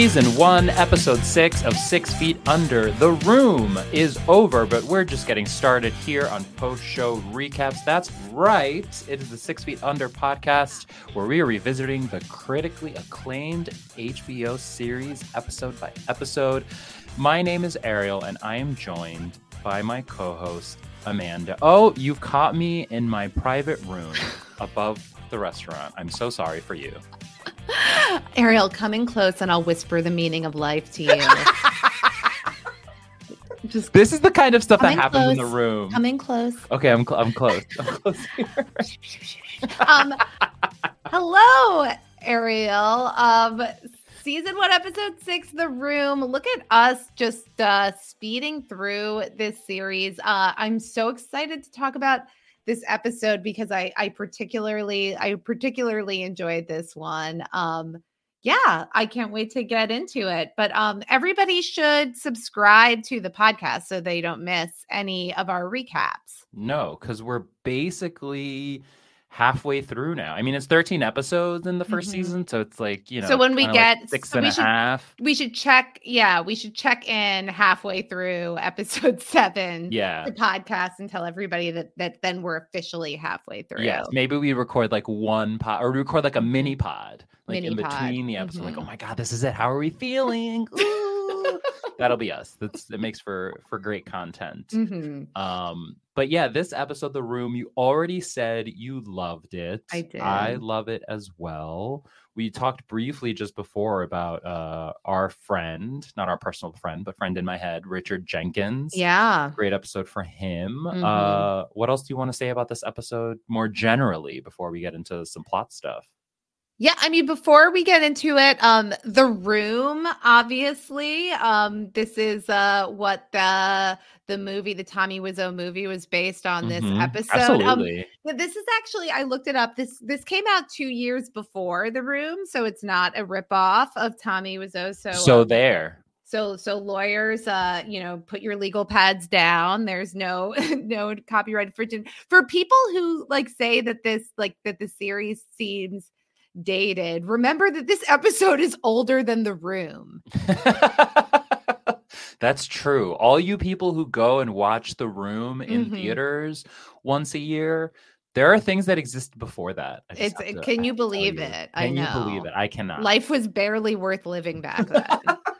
Season 1, Episode 6 of 6 Feet Under. The Room is over, but we're just getting started here on post-show recaps. That's right. It is the 6 Feet Under podcast where we are revisiting the critically acclaimed HBO series episode by episode. My name is Ariel, and I am joined by my co-host, Amanda. Oh, you caught me in my private room above the restaurant. I'm so sorry for you. Ariel, come in close and I'll whisper the meaning of life to you. This is the kind of stuff that happens in the room. Come in close. Okay, I'm close. I'm close here. Hello, Ariel. Season 1, Episode 6, The Room. Look at us just speeding through this series. I'm so excited to talk about this episode because I particularly enjoyed this one. Yeah, I can't wait to get into it. But everybody should subscribe to the podcast so they don't miss any of our recaps. No, because we're basically halfway through now. I mean, it's 13 episodes in the first season, so it's like, you know, so when we get like six and a half. We should check in halfway through episode 7, the podcast, and tell everybody that then we're officially halfway through. Yes, maybe we record like one pod, or we record like a mini pod, like in between the episode. Like, oh my God, this is it. How are we feeling? Ooh. That'll be us. It makes for great content. But yeah, this episode, The Room, you already said you loved it. I did. I love it as well. We talked briefly just before about our friend, not our personal friend, but friend in my head, Richard Jenkins. Yeah. Great episode for him. What else do you want to say about this episode more generally before we get into some plot stuff? Yeah, I mean, before we get into it, The Room, obviously, this is what the movie, the Tommy Wiseau movie, was based on. This episode. Absolutely. This is actually, I looked it up. This came out 2 years before The Room, so it's not a ripoff of Tommy Wiseau. So lawyers, put your legal pads down. There's no copyright infringement for people who say that the series seems dated. Remember that this episode is older than The Room. That's true. All you people who go and watch The Room in theaters once a year, there are things that existed before that. Can you believe it? I know. Can you believe it? I cannot. Life was barely worth living back then.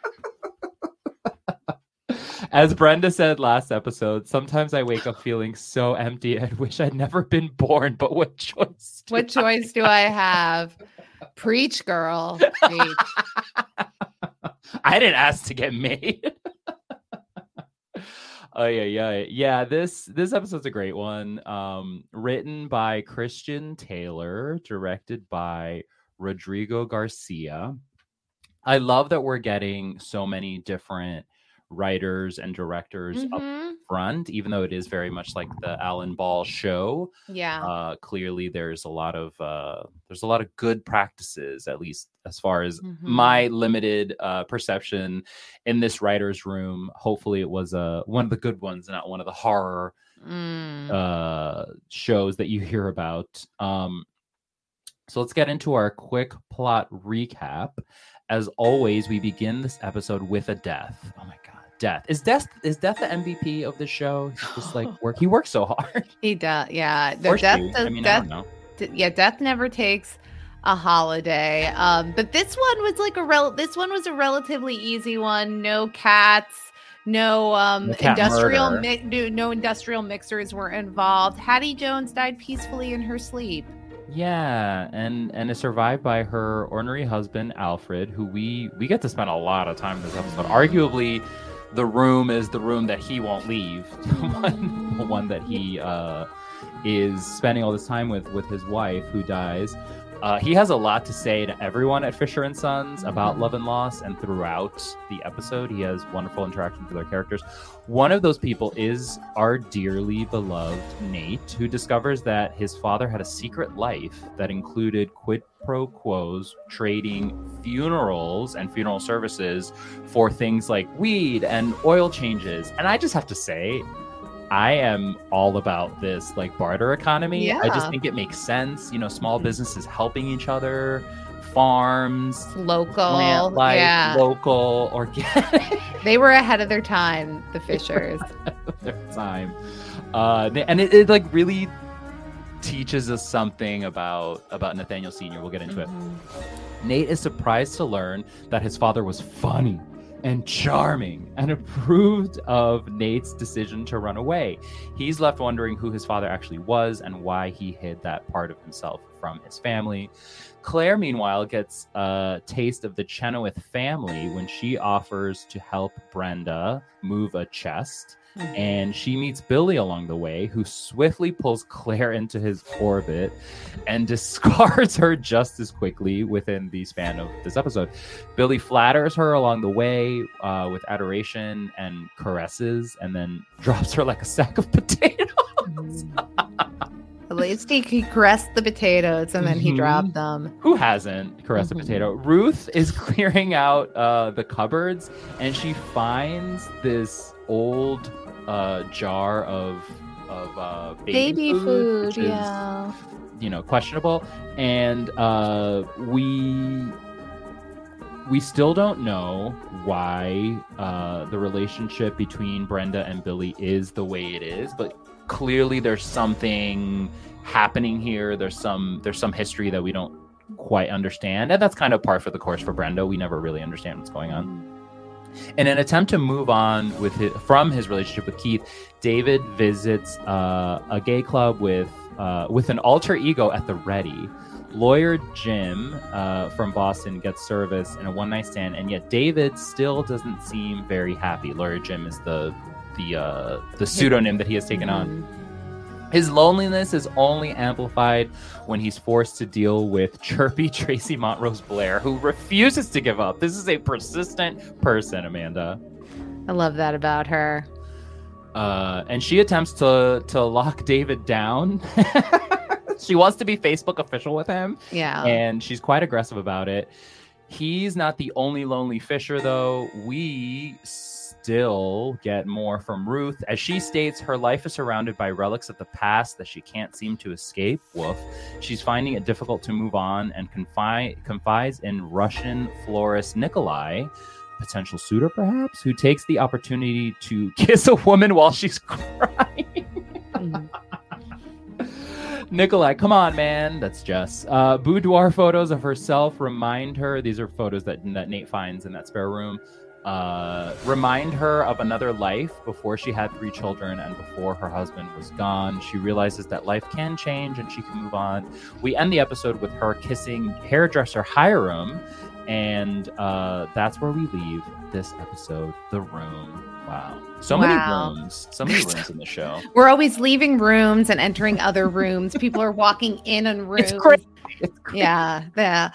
As Brenda said last episode, sometimes I wake up feeling so empty and wish I'd never been born, but what choice do I have? Preach, girl. Preach. I didn't ask to get made. Oh, yeah. This episode's a great one. Written by Christian Taylor, directed by Rodrigo Garcia. I love that we're getting so many different writers and directors up front, even though it is very much like the Alan Ball show. Clearly there's a lot of good practices, at least as far as my limited perception in this writer's room. Hopefully it was one of the good ones, not one of the horror shows that you hear about. So let's get into our quick plot recap. As always, we begin this episode with a death. Oh my God. Death. Is Death the MVP of the show? Just he works so hard. He does. Yeah. I don't know. Death never takes a holiday. But this one was a relatively easy one. No cats, no industrial mixers were involved. Hattie Jones died peacefully in her sleep. Yeah, and is survived by her ornery husband Alfred, who we get to spend a lot of time in this episode. Arguably, The Room is the room that he won't leave. The one that he is spending all this time with his wife, who dies. He has a lot to say to everyone at Fisher and Sons about love and loss, and throughout the episode, he has wonderful interactions with our characters. One of those people is our dearly beloved Nate, who discovers that his father had a secret life that included quid pro quos, trading funerals and funeral services for things like weed and oil changes. And I just have to say, I am all about this barter economy. Yeah. I just think it makes sense. Small businesses helping each other farms, Local, plant life, yeah. local, organic. They were ahead of their time, the Fishers. Their time. And it like really teaches us something about Nathaniel Sr. We'll get into it. Nate is surprised to learn that his father was funny and charming and approved of Nate's decision to run away. He's left wondering who his father actually was and why he hid that part of himself from his family. Claire, meanwhile, gets a taste of the Chenoweth family when she offers to help Brenda move a chest. And she meets Billy along the way, who swiftly pulls Claire into his orbit and discards her just as quickly within the span of this episode. Billy flatters her along the way with adoration and caresses, and then drops her like a sack of potatoes. At least he caressed the potatoes and then he dropped them. Who hasn't caressed a potato? Ruth is clearing out the cupboards, and she finds this old jar of baby food, which is, you know, questionable. And we still don't know why the relationship between Brenda and Billy is the way it is, but clearly there's something happening here. There's some history that we don't quite understand, and that's kind of par for the course for Brenda. We never really understand what's going on. In an attempt to move on from his relationship with Keith, David visits a gay club with an alter ego at the ready. Lawyer Jim from Boston gets service in a one-night stand, and yet David still doesn't seem very happy. Lawyer Jim is the pseudonym that he has taken on. His loneliness is only amplified when he's forced to deal with chirpy Tracy Montrose Blair, who refuses to give up. This is a persistent person, Amanda. I love that about her. And she attempts to lock David down. She wants to be Facebook official with him. Yeah. And she's quite aggressive about it. He's not the only lonely Fisher, though. We still get more from Ruth. As she states, her life is surrounded by relics of the past that she can't seem to escape. Woof. She's finding it difficult to move on and confides in Russian florist Nikolai, potential suitor perhaps, who takes the opportunity to kiss a woman while she's crying. Nikolai, come on, man. That's Jess. Boudoir photos of herself remind her, these are photos that Nate finds in that spare room, remind her of another life before she had 3 children and before her husband was gone. She realizes that life can change and she can move on. We end the episode with her kissing hairdresser Hiram, and that's where we leave this episode, The Room. Wow. So many rooms in the show. We're always leaving rooms and entering other rooms. People are walking in on rooms. It's crazy. Yeah. Yeah.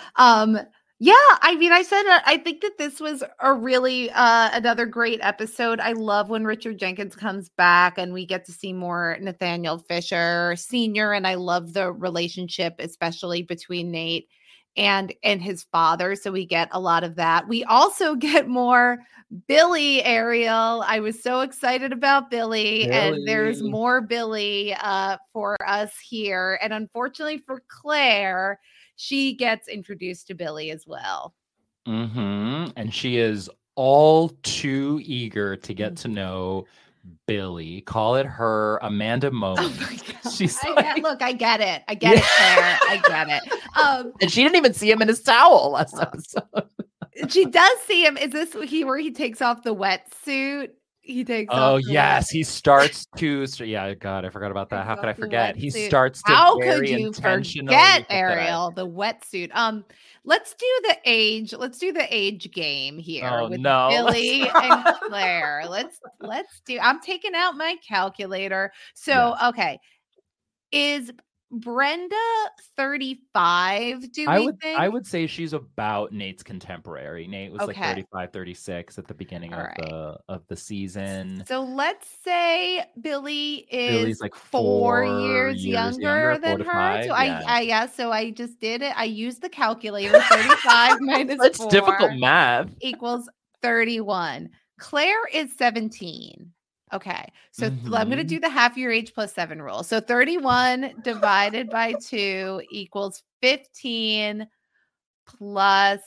I mean, I think that this was a really another great episode. I love when Richard Jenkins comes back and we get to see more Nathaniel Fisher Sr. And I love the relationship, especially between Nate and his father. So we get a lot of that. We also get more Billy, Ariel. I was so excited about Billy. And there's more Billy for us here. And unfortunately for Claire, she gets introduced to Billy as well. And she is all too eager to get to know Billy. Call it her Amanda moment. Oh my God. She's look, I get it. I get it, Claire. I get it. And she didn't even see him in his towel last episode. She does see him. Is this where he takes off the wetsuit? He takes off. Oh, yes. He starts to. Yeah, God, I forgot about that. How could I forget? He starts to. How could you forget, Ariel, the wetsuit? Let's do the age game here with Billy and Claire. Let's do. I'm taking out my calculator. So, okay. Is Brenda 35, do we think? I would say she's about Nate's contemporary. Nate was like 35, 36 at the beginning of the season. So let's say Billy's like 4 years younger than her. 5, so so I just did it. I used the calculator. 35 minus That's 4 difficult math. equals 31. Claire is 17. Okay, so I'm going to do the half your age plus 7 rule. So 31 divided by 2 equals 15 plus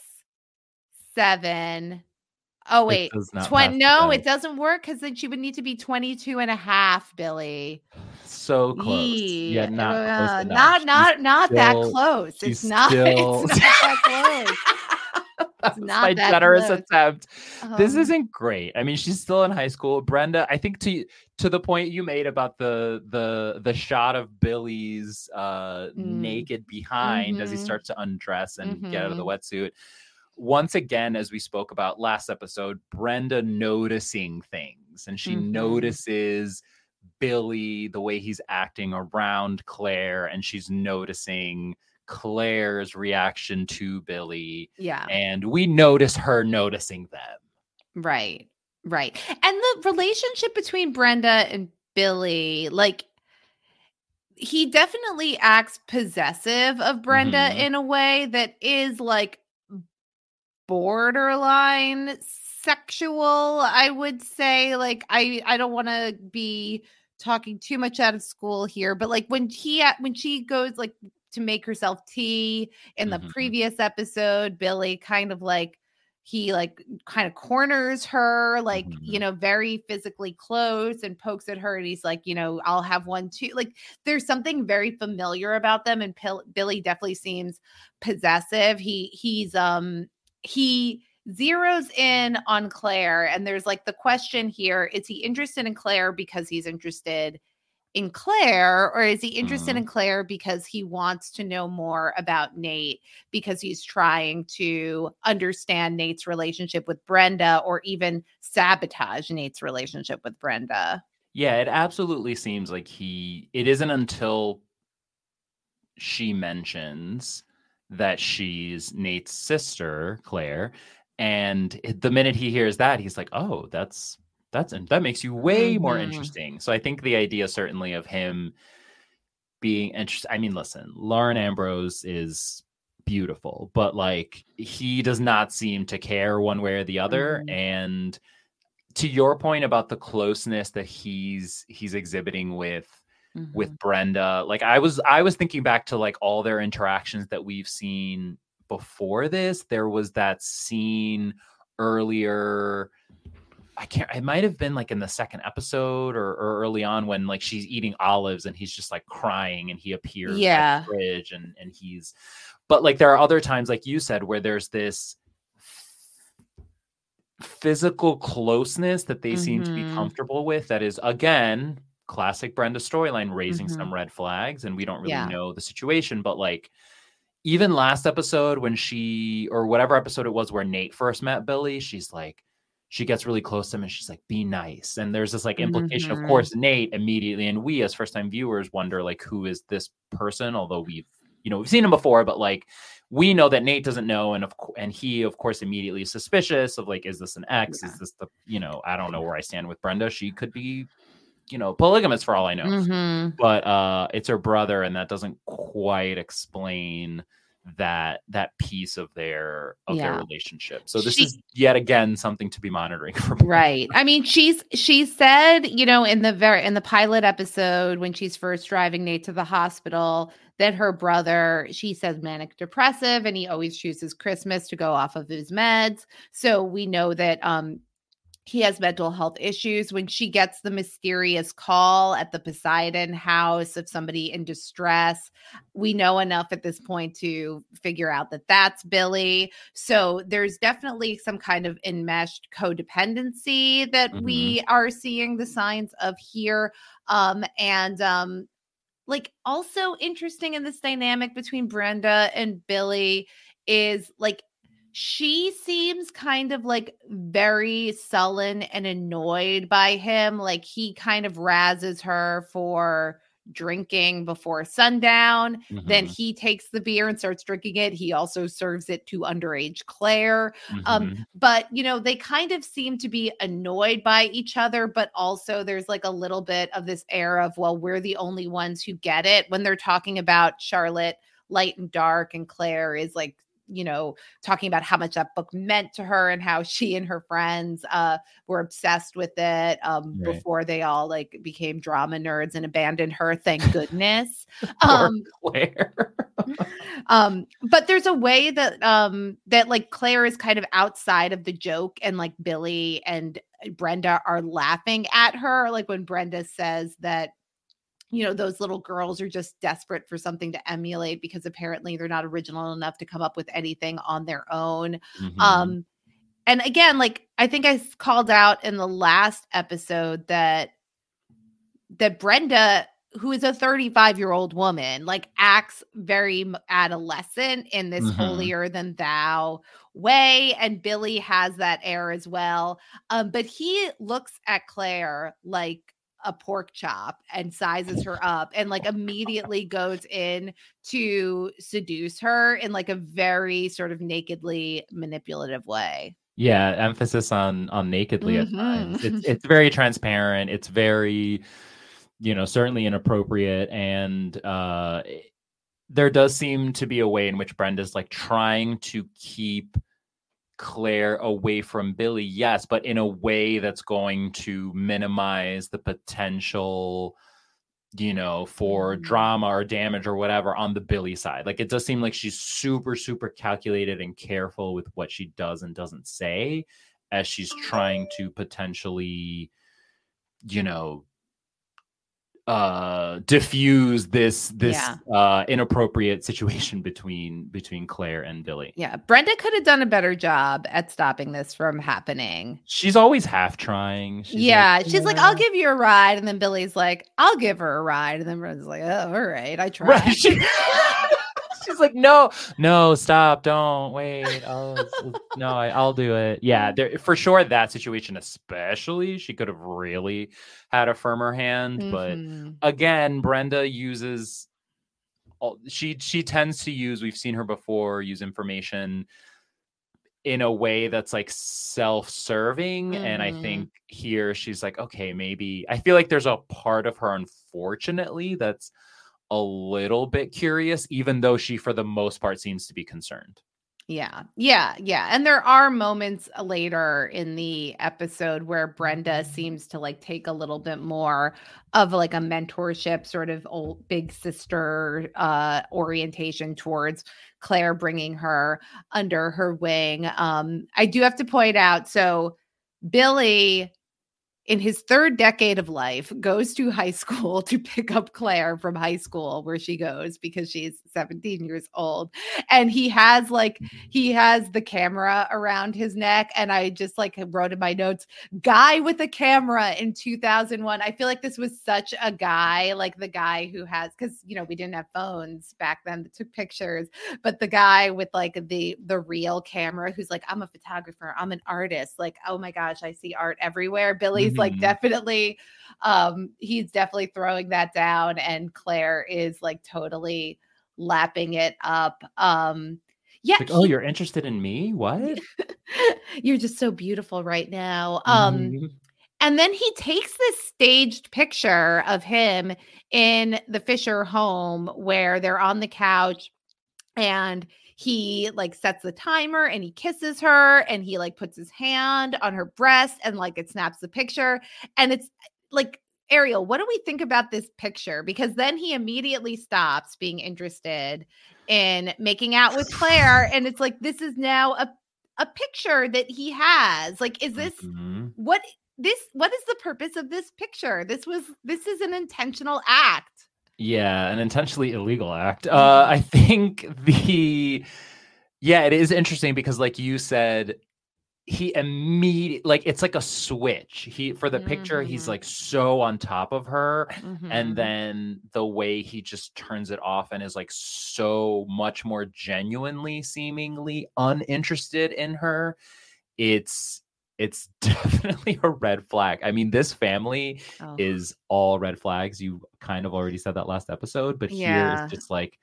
7. Oh, It wait. does not 20. pass the No, it test. doesn't work because then she would need to be 22 and a half, Billy. So close, Yee. yet not close enough. Not that close. She's It's not still that close. That It's was not my that generous close. attempt. This Um, isn't great. I mean, she's still in high school. Brenda, I think to the point you made about the shot of Billy's naked behind as he mhm, starts to undress and get out of the mhm, wetsuit. Once again, as we spoke about last episode, Brenda noticing things, and she mhm. notices Billy, the way he's acting around Claire, and she's noticing Claire's reaction to Billy, Yeah. and we notice her noticing them. Right. Right. And the relationship between Brenda and Billy, like, he definitely acts possessive of Brenda Mhm. in a way that is like borderline sexual, I would say. Like, I don't want to be talking too much out of school here, but like when she goes like to make herself tea in the Mhm. previous episode, Billy kind of like he like kind of corners her, like, Mhm. very physically close, and pokes at her, and he's like, I'll have one too. Like, there's something very familiar about them, and Billy definitely seems possessive. He zeroes in on Claire, and there's like the question here, is he interested in Claire because he's interested in Claire, or is he interested Mhm. in Claire because he wants to know more about Nate, because he's trying to understand Nate's relationship with Brenda, or even sabotage Nate's relationship with Brenda? Yeah, it absolutely seems like it isn't until she mentions that she's Nate's sister, Claire, and the minute he hears that, he's like, "Oh, and that makes you way more Mhm. interesting." So I think the idea certainly of him being interested. I mean, listen, Lauren Ambrose is beautiful, but like he does not seem to care one way or the other. Mhm. And to your point about the closeness that he's exhibiting with Mhm. Brenda, like I was thinking back to like all their interactions that we've seen before this. There was that scene earlier. I can't. It might have been like in the second episode or early on when like she's eating olives and he's just like crying and he appears by the Yeah. fridge and he's. But like there are other times, like you said, where there's this physical closeness that they seem to be Mhm. comfortable with. That is again classic Brenda storyline, raising some Mhm. red flags, and we don't really Yeah. know the situation. But like even last episode when or whatever episode it was where Nate first met Billy, she gets really close to him and she's like, be nice. And there's this like implication, of Mhm. course, Nate immediately, and we as first time viewers wonder like, who is this person? Although we've seen him before, but like we know that Nate doesn't know. And he of course immediately is suspicious of like, is this an ex? Yeah. Is this I don't know where I stand with Brenda. She could be, polygamous for all I know, Mhm. but it's her brother, and that doesn't quite explain that piece of their Yeah. relationship. So this She is yet again something to be monitoring for Brenda. Right. I mean, she said, in the pilot episode when she's first driving Nate to the hospital, that her brother, she says, manic depressive, and he always chooses Christmas to go off of his meds. So we know that he has mental health issues. When she gets the mysterious call at the Poseidon house of somebody in distress, we know enough at this point to figure out that that's Billy. So there's definitely some kind of enmeshed codependency that Mhm. we are seeing the signs of here. And like, also interesting in this dynamic between Brenda and Billy is like she seems kind of like very sullen and annoyed by him. Like, he kind of razzes her for drinking before sundown. Then Mhm. he takes the beer and starts drinking it. He also serves it to underage Claire. Mhm. But they kind of seem to be annoyed by each other, but also there's like a little bit of this air of, well, we're the only ones who get it, when they're talking about Charlotte light and dark, and Claire is like talking about how much that book meant to her and how she and her friends were obsessed with it before they all like became drama nerds and abandoned her. Thank goodness. Claire. But there's a way that that like Claire is kind of outside of the joke, and like Billy and Brenda are laughing at her. Like when Brenda says that, those little girls are just desperate for something to emulate because apparently they're not original enough to come up with anything on their own. Mm-hmm. And again, like I think I called out in the last episode that Brenda, who is a 35-year-old woman, like acts very adolescent in this holier than thou way. And Billy has that air as well. But he looks at Claire like a pork chop and sizes her up and like immediately goes in to seduce her in like a very sort of nakedly manipulative way. Yeah, emphasis on nakedly at times. It's very transparent. It's very, certainly inappropriate. And there does seem to be a way in which Brenda's like trying to keep Claire away from Billy, yes, but in a way that's going to minimize the potential, for drama or damage or whatever on the Billy side. Like it does seem like she's super, super calculated and careful with what she does and doesn't say as she's trying to potentially, diffuse this inappropriate situation between Claire and Billy. Yeah, Brenda could have done a better job at stopping this from happening. She's always half trying. She's like, I'll give you a ride, and then Billy's like, I'll give her a ride, and then Brenda's like, oh, all right, I tried. Right. She's like, no, stop, don't wait. I'll do it. Yeah, for sure. That situation, especially, she could have really had a firmer hand. But again, Brenda uses. She tends to use. We've seen her before use information in a way that's like self-serving, and I think here she's like, okay, maybe. I feel like there's a part of her, unfortunately, that's a little bit curious, even though she for the most part seems to be concerned. Yeah. And there are moments later in the episode where Brenda seems to like take a little bit more of like a mentorship sort of old big sister orientation towards Claire, bringing her under her wing. I do have to point out, so Billy, in his third decade of life, goes to high school to pick up Claire from high school where she goes because she's 17 years old. And he has the camera around his neck. And I just like wrote in my notes, guy with a camera in 2001. I feel like this was such a guy, like the guy who has, because, we didn't have phones back then that took pictures, but the guy with like the real camera who's like, I'm a photographer, I'm an artist. Like, oh my gosh, I see art everywhere. Billy's like definitely he's definitely throwing that down, and Claire is like totally lapping it up. Like, oh, you're interested in me? What? You're just so beautiful right now. And then he takes this staged picture of him in the Fisher home where they're on the couch, and he like sets the timer and he kisses her, and he like puts his hand on her breast, and like it snaps the picture. And it's like, Ariel, what do we think about this picture? Because then he immediately stops being interested in making out with Claire. And it's like, this is now a picture that he has. Like, is this what is the purpose of this picture? This is an intentional act. Yeah, an intentionally illegal act. I think it is interesting because, like you said, he immediately, like, it's like a switch. For the picture, he's like so on top of her, and then the way he just turns it off and is like so much more genuinely, seemingly uninterested in her. It's definitely a red flag. I mean, this family is all red flags. You kind of already said that last episode, but here is just like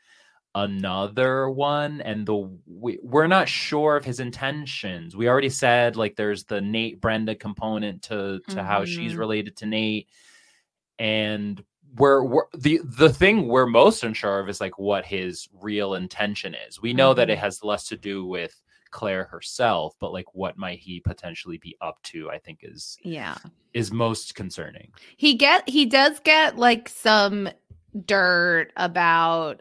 another one. And we're not sure of his intentions. We already said like there's the Nate Brenda component to how she's related to Nate. And the thing we're most unsure of is like what his real intention is. We know that it has less to do with Claire herself, but like what might he potentially be up to, I think is most concerning. He does get like some dirt about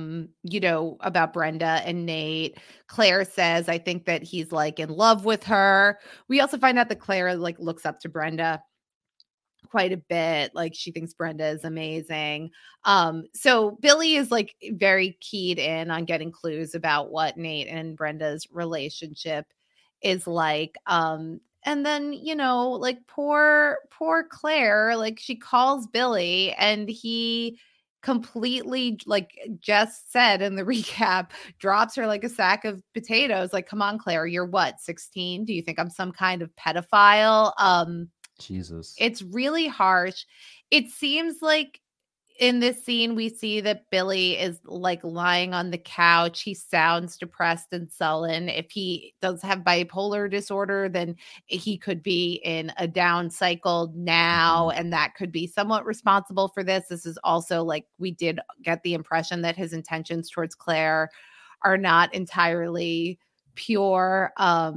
about Brenda and Nate. Claire says, I think that he's like in love with her. We also find out that Claire like looks up to Brenda quite a bit. Like she thinks Brenda is amazing. So Billy is like very keyed in on getting clues about what Nate and Brenda's relationship is like. And then, like poor Claire, like she calls Billy and he completely, like Jess said in the recap, drops her like a sack of potatoes. Like, come on, Claire, you're what, 16? Do you think I'm some kind of pedophile? Jesus. It's really harsh. It seems like in this scene, we see that Billy is like lying on the couch. He sounds depressed and sullen. If he does have bipolar disorder, then he could be in a down cycle now, and that could be somewhat responsible for this. This is also like, we did get the impression that his intentions towards Claire are not entirely pure.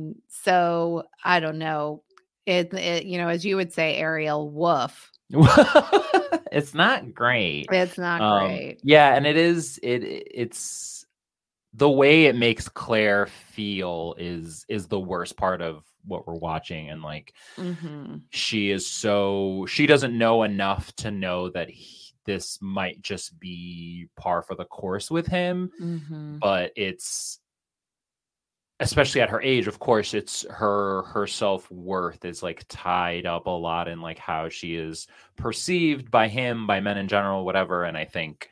So I don't know. It as you would say, Ariel, woof. It's not great. It's not great. Yeah, and it's the way it makes Claire feel is the worst part of what we're watching. And like she doesn't know enough to know that this might just be par for the course with him. But it's, especially at her age, of course, it's her self-worth is like tied up a lot in like how she is perceived by him, by men in general, whatever. And I think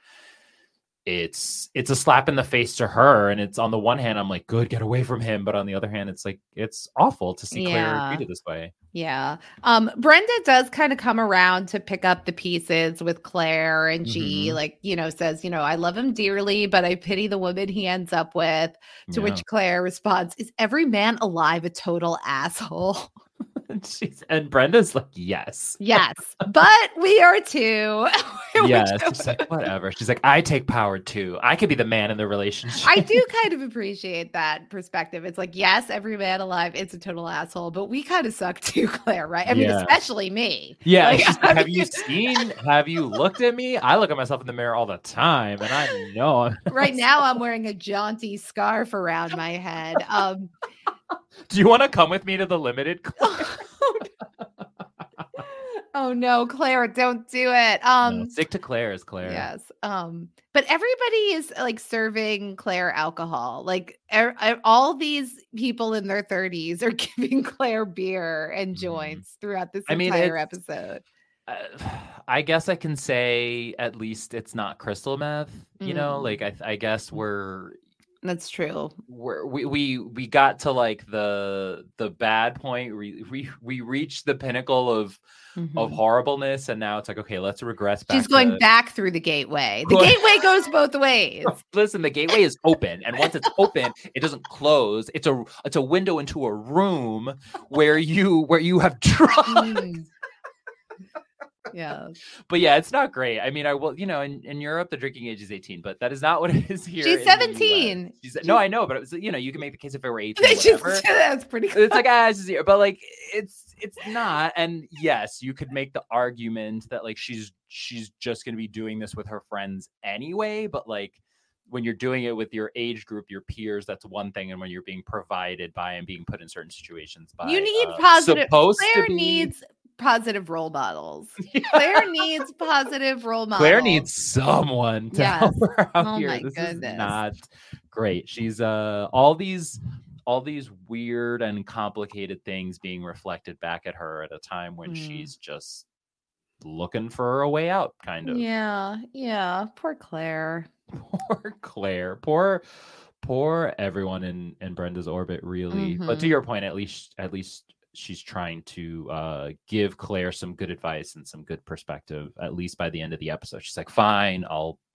it's a slap in the face to her. And it's, on the one hand, I'm like, good, get away from him. But on the other hand, it's like, it's awful to see Claire treated this way. Yeah. Brenda does kind of come around to pick up the pieces with Claire, and she says, I love him dearly, but I pity the woman he ends up with. To which Claire responds, is every man alive a total asshole? And Brenda's like, yes, but we are too. Yes, she's like, whatever. She's like, I take power too. I could be the man in the relationship. I do kind of appreciate that perspective. It's like, yes, every man alive, it's a total asshole, but we kind of suck too, Claire, right? I mean, especially me. Yeah. Like, have you looked at me? I look at myself in the mirror all the time, and I know. Right now, I'm wearing a jaunty scarf around my head. Do you want to come with me to the Limited? Oh no, Claire, don't do it. No, stick to Claire's, Claire. Yes. But everybody is like serving Claire alcohol. Like all these people in their 30s are giving Claire beer and joints throughout this entire episode. I guess I can say at least it's not crystal meth. Like I guess that's true. We got to like the bad point. We reached the pinnacle of horribleness, and now it's like, okay, let's regress back. She's going back through the gateway. The gateway goes both ways. Listen, the gateway is open, and once it's open, it doesn't close. It's a window into a room where you have drugs. Yeah. But yeah, it's not great. I mean, I will, in Europe, the drinking age is 18, but that is not what it is here. She's 17. No, I know, but it was, you can make the case if it were 18 or whatever. That's pretty cool. It's like, but like, it's not. And yes, you could make the argument that like, she's just going to be doing this with her friends anyway. But like, when you're doing it with your age group, your peers, that's one thing. And when you're being provided by and being put in certain situations by, you need positive. Claire needs positive role models. Claire needs positive role models. Claire needs someone to help her out here. This is not great. She's all these weird and complicated things being reflected back at her at a time when she's just looking for a way out, kind of. Yeah. Poor Claire. Poor Claire. Poor everyone in Brenda's orbit, really. But to your point, at least she's trying to give Claire some good advice and some good perspective, at least by the end of the episode. She's like, fine, I'll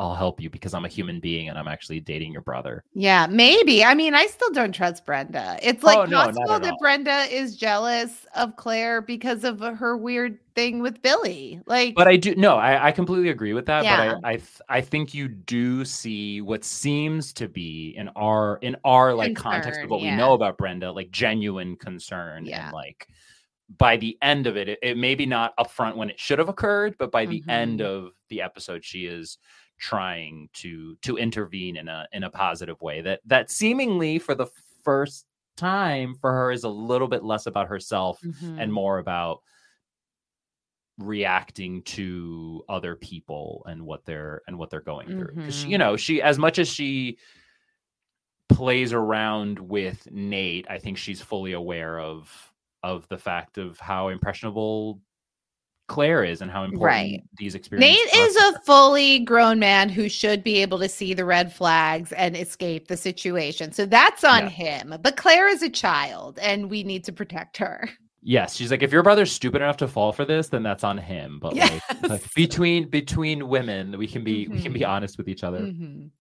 I'll help you because I'm a human being and I'm actually dating your brother. Yeah, maybe. I mean, I still don't trust Brenda. It's like No, not possible at that all. Brenda is jealous of Claire because of her weird thing with Billy. Like, But I completely agree with that. yeah, But I think you do see what seems to be in our like context of concern. what we Yeah, know about Brenda, like genuine concern. And yeah. like by the end of it maybe not upfront when it should have occurred, but by the end Mhm. of the episode, she is trying to intervene in a positive way that seemingly for the first time for her is a little bit less about herself and Mhm. more about reacting to other people and what they're going through, because Mhm. she, as much as she plays around with Nate, I think she's fully aware of the fact of how impressionable Claire is and how Right. important these Nate experiences are is for a her. fully grown man who should be able to see the red flags and escape the situation. So that's on Yeah. him. But Claire is a child and we need to protect her. Yes, she's like, if your brother's stupid enough to fall for this, then that's on him. But like Yes. between women, we can be Mhm. honest with each other. Mhm.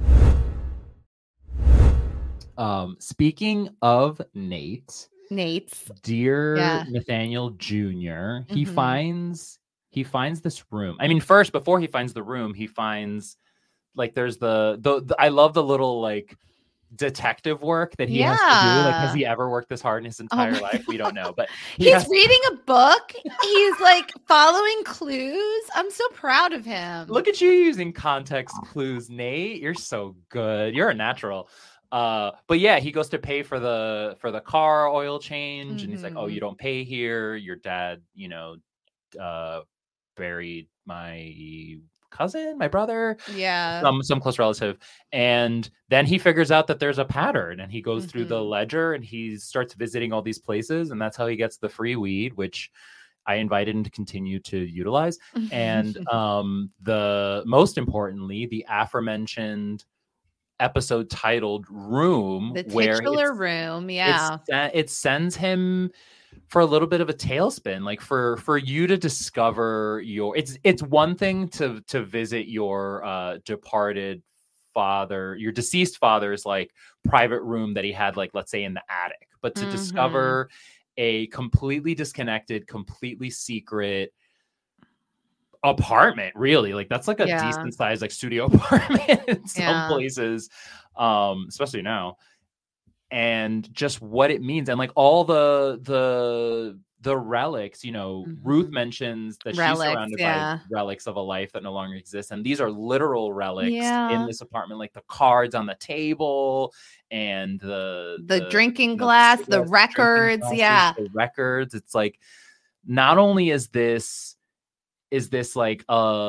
Speaking of Nate, Nate's. dear Yeah. Nathaniel Jr., Mhm. he finds this room. I mean, first, before he finds the room, he finds like there's the I love the little like detective work that he has to do. Like, has Yeah. he ever worked this hard in his Oh entire my life? We don't God. know, but he He's has. reading a book. He's like following clues. I'm so proud of him. Look at you using context clues, Nate. You're so good. You're a natural. But yeah, he goes to pay for the car oil change, and he's like, "Oh, you Mhm. don't pay here. Your dad, uh, buried my cousin, my brother, Yeah. some close relative." And then he figures out that there's a pattern, and he goes through the Mhm. ledger, and he starts visiting all these places, and that's how he gets the free weed, which I invited him to continue to utilize. And the most importantly, the aforementioned episode titled Room, The where titular room. Yeah. it sends him for a little bit of a tailspin, like for you to discover your, it's one thing to visit your departed father, your deceased father's like private room that he had, like, let's say in the attic, but to Mhm. discover a completely disconnected, completely secret apartment, really, like that's like a Yeah. decent sized like studio apartment in some Yeah. places, especially now, and just what it means, and like all the relics. Ruth Mhm. mentions that she's Relics. surrounded by Yeah. relics of a life that no longer exists, and these are literal relics in Yeah. this apartment, like the cards on the table and The drinking the glass, the cigarettes, the drinking records. glasses, Yeah. the records. It's like, not only is this like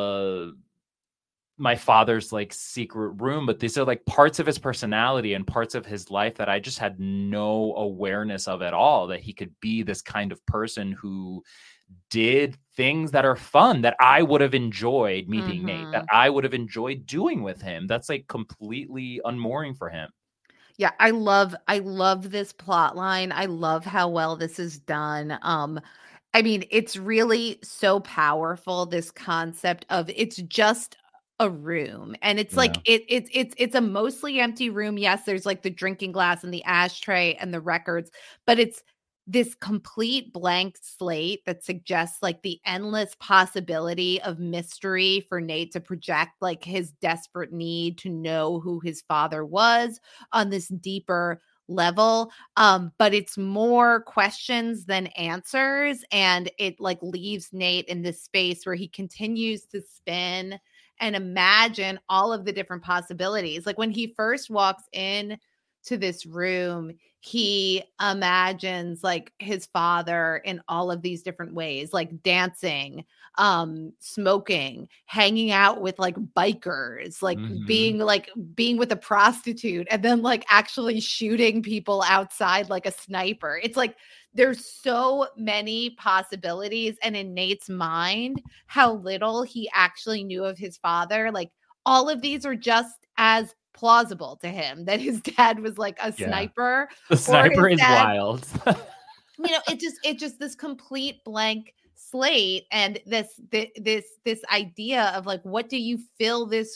my father's like secret room, but these are like parts of his personality and parts of his life that I just had no awareness of at all, that he could be this kind of person who did things that are fun, that I would have enjoyed, me being Nate, that Mhm. I would have enjoyed doing with him. That's like completely unmooring for him. Yeah, I love this plot line. I love how well this is done. I mean, it's really so powerful, this concept of it's just a room. And it's like Yeah. it's a mostly empty room. Yes, there's like the drinking glass and the ashtray and the records, but it's this complete blank slate that suggests like the endless possibility of mystery for Nate to project like his desperate need to know who his father was on this deeper level. But it's more questions than answers, and it like leaves Nate in this space where he continues to spin and imagine all of the different possibilities. Like when he first walks in to this room, he imagines like his father in all of these different ways, like dancing, smoking, hanging out with like bikers, Hmm. like being with a prostitute, and then like actually shooting people outside like a sniper. It's like there's so many possibilities, and in Nate's mind, how little he actually knew of his father, like all of these are just as plausible to him, that his dad was like a Yeah. sniper, The or sniper his is dad, wild. it just this complete blank slate, and this idea of like, what do you fill this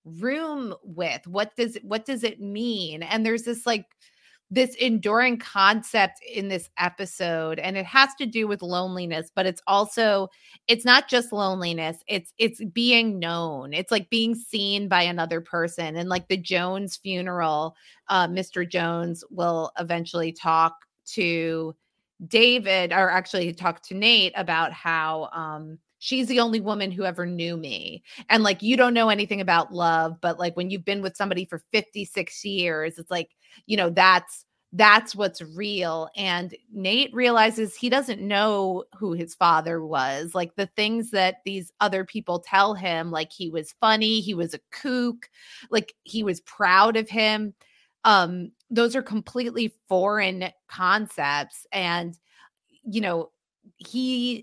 room with? What does it mean? And there's this enduring concept in this episode, and it has to do with loneliness, but it's not just loneliness, it's being known. It's like being seen by another person. And like the Jones funeral, Mr. Jones will eventually talk to David, or actually talk to Nate, about how she's the only woman who ever knew me. And like, you don't know anything about love, but like when you've been with somebody for 56 years, it's like, that's what's real. And Nate realizes he doesn't know who his father was. Like the things that these other people tell him, like he was funny, he was a kook, like he was proud of him. Those are completely foreign concepts. And, he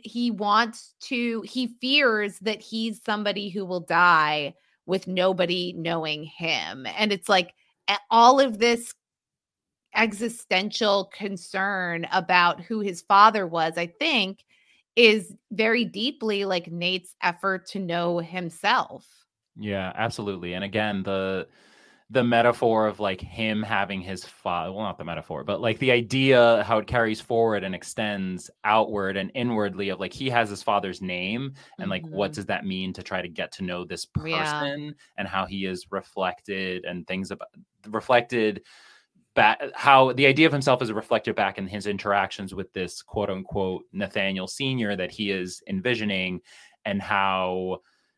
fears that he's somebody who will die with nobody knowing him. And it's like all of this existential concern about who his father was, I think, is very deeply like Nate's effort to know himself. Yeah, absolutely. And again, the metaphor of like him having his father, well, not the metaphor, but like the idea, how it carries forward and extends outward and inwardly, of like he has his father's name, and like what does that mean to try to get to know this person, and how he is reflected, and things about reflected back, how the idea of himself is reflected back in his interactions with this quote unquote Nathaniel Sr. that he is envisioning, and how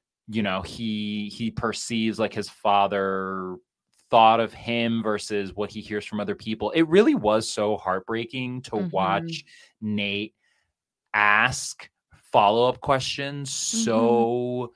he perceives like his father thought of him versus what he hears from other people. It really was so heartbreaking to watch Nate ask follow-up questions so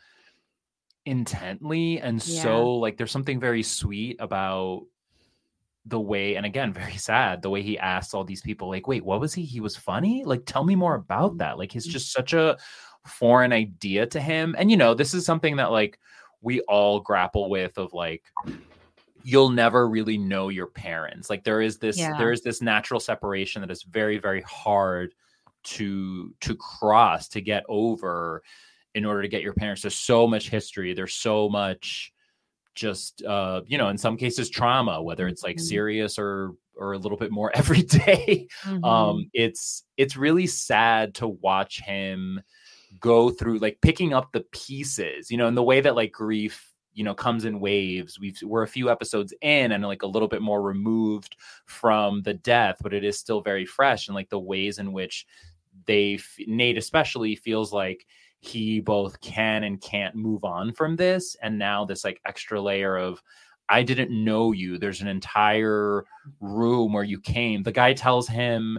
intently, and so like there's something very sweet about the way, and again, very sad, the way he asks all these people, like, wait, what was he was funny? Like, tell me more about that. Like, it's just such a foreign idea to him. And this is something that like we all grapple with, of like, you'll never really know your parents. Like there is this natural separation that is very, very hard to cross, to get over, in order to get your parents. There's so much history, there's so much just in some cases trauma, whether it's like serious or a little bit more everyday. It's really sad to watch him go through like picking up the pieces, in the way that like grief comes in waves. We're a few episodes in and like a little bit more removed from the death, but it is still very fresh. And like the ways in which Nate especially feels like he both can and can't move on from this. And now this like extra layer of, I didn't know you. There's an entire room where you came. The guy tells him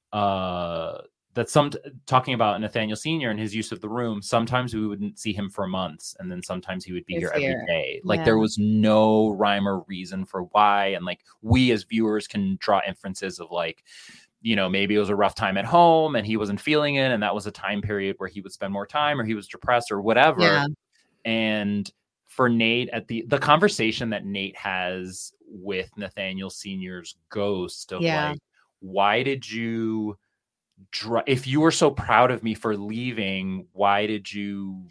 talking about Nathaniel Sr. and his use of the room, sometimes we wouldn't see him for months, and then sometimes he would be here every day. Like there was no rhyme or reason for why. And like we as viewers can draw inferences of like, maybe it was a rough time at home and he wasn't feeling it, and that was a time period where he would spend more time, or he was depressed or whatever. And for Nate, at the conversation that Nate has with Nathaniel Sr.'s ghost of like, why did you if you were so proud of me for leaving, why did you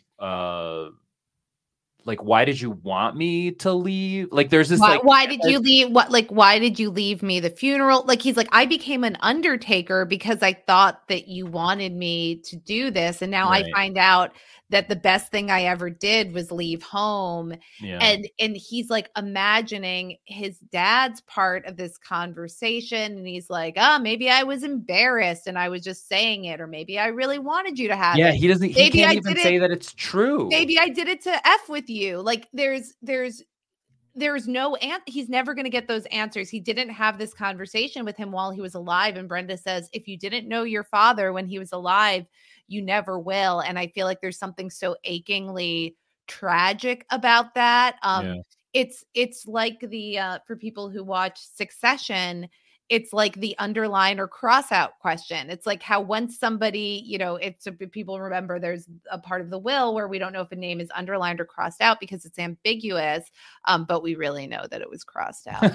why did you want me to leave? Like there's this why did you leave? Why did you leave me the funeral? Like he's like, I became an undertaker because I thought that you wanted me to do this, and now I find out that the best thing I ever did was leave home. And he's like imagining his dad's part of this conversation, and he's like, maybe I was embarrassed and I was just saying it, or maybe I really wanted you to have it. He can't even say that it's true. Maybe I did it to F with you. Like there's no he's never going to get those answers. He didn't have this conversation with him while he was alive. And Brenda says, if you didn't know your father when he was alive, you never will. And I feel like there's something so achingly tragic about that. It's like the for people who watch Succession, it's like the underline or cross out question. It's like how once somebody, people remember there's a part of the will where we don't know if a name is underlined or crossed out because it's ambiguous, but we really know that it was crossed out.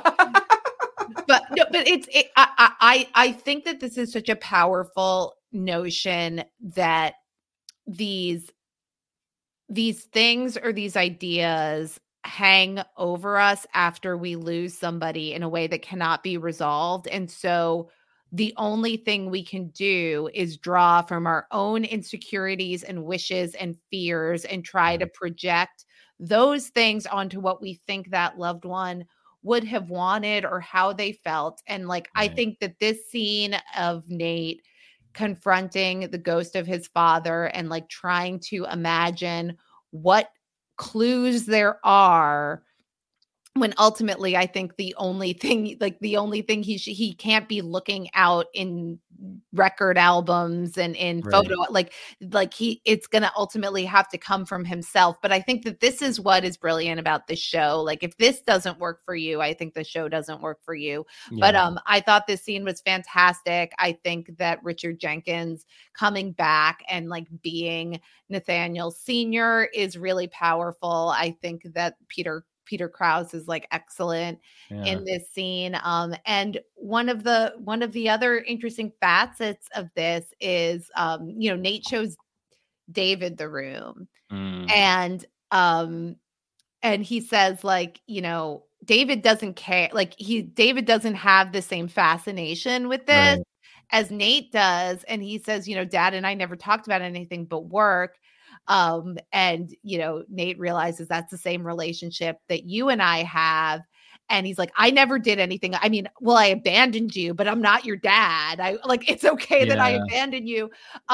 I think that this is such a powerful notion that these things or these ideas hang over us after we lose somebody in a way that cannot be resolved. And so the only thing we can do is draw from our own insecurities and wishes and fears and try to project those things onto what we think that loved one would have wanted or how they felt. And like, I think that this scene of Nate confronting the ghost of his father and like trying to imagine what clues there are, when ultimately I think the only thing he can't be looking out in record albums and in photo, like it's going to ultimately have to come from himself. But I think that this is what is brilliant about this show. Like, if this doesn't work for you, I think the show doesn't work for you. But I thought this scene was fantastic. I think that Richard Jenkins coming back and like being Nathaniel Sr. is really powerful. I think that Peter Krause is like excellent in this scene. And one of the other interesting facets of this is, Nate shows David the room, and he says, like, David doesn't care. Like, David doesn't have the same fascination with this as Nate does. And he says, Dad and I never talked about anything but work. And Nate realizes that's the same relationship that you and I have. And he's like, I never did anything. I mean, well, I abandoned you, but I'm not your dad. It's okay that I abandoned you.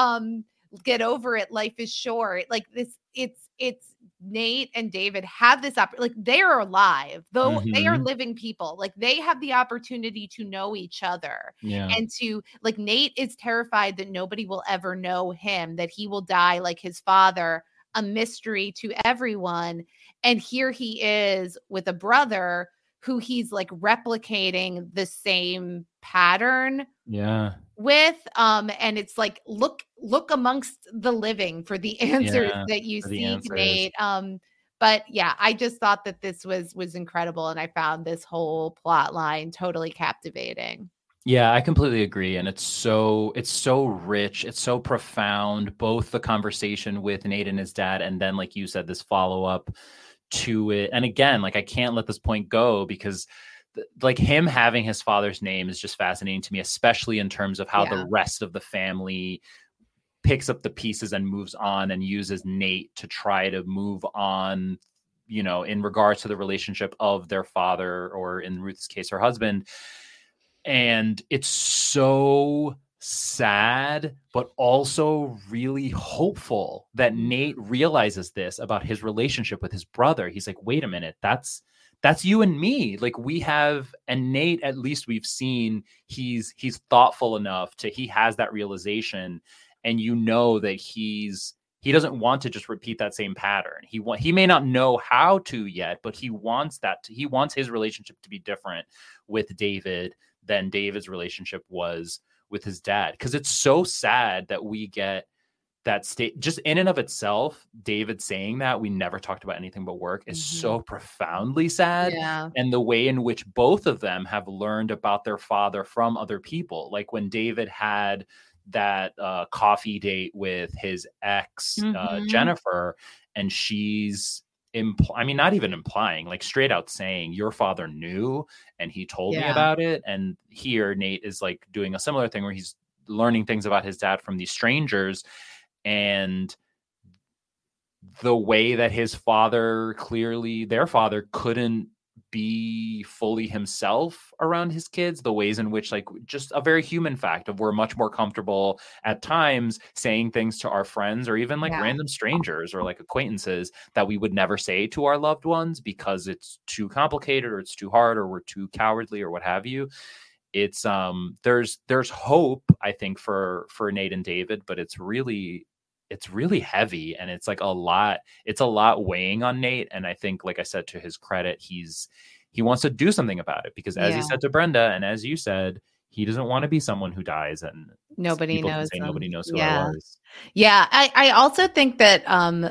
Get over it. Life is short. Like this, it's Nate and David have this they are alive, though they are living people. Like, they have the opportunity to know each other. And to, like, Nate is terrified that nobody will ever know him, that he will die like his father, a mystery to everyone. And here he is with a brother who he's like replicating the same pattern with. And it's like, look amongst the living for the answers that you seek, Nate. But yeah, I just thought that this was incredible, and I found this whole plot line totally captivating. Yeah, I completely agree. And it's so rich. It's so profound, both the conversation with Nate and his dad, and then, like you said, this follow-up to it. And again, like, I can't let this point go, because like him having his father's name is just fascinating to me, especially in terms of how the rest of the family picks up the pieces and moves on and uses Nate to try to move on, in regards to the relationship of their father, or in Ruth's case, her husband. And it's so sad, but also really hopeful that Nate realizes this about his relationship with his brother. He's like, wait a minute, that's you and me. Like, we have, and Nate, at least we've seen, he's thoughtful enough he has that realization, and that he doesn't want to just repeat that same pattern. He may not know how to yet, but he wants his relationship to be different with David than David's relationship was with his dad. Because it's so sad that we get that state, just in and of itself, David saying that we never talked about anything but work is so profoundly sad. And the way in which both of them have learned about their father from other people. Like, when David had that coffee date with his ex, Jennifer, and she's not even implying, like, straight out saying, your father knew and he told me about it. And here Nate is like doing a similar thing where he's learning things about his dad from these strangers. And the way that their father couldn't be fully himself around his kids, the ways in which, like, just a very human fact of, we're much more comfortable at times saying things to our friends, or even like random strangers or like acquaintances, that we would never say to our loved ones because it's too complicated, or it's too hard, or we're too cowardly, or what have you. It's there's hope, I think, for Nate and David, but it's really heavy, and it's like it's a lot weighing on Nate. And I think, like I said, to his credit, he wants to do something about it, because as he said to Brenda, and as you said, he doesn't want to be someone who dies and nobody knows who I was. Yeah. I also think that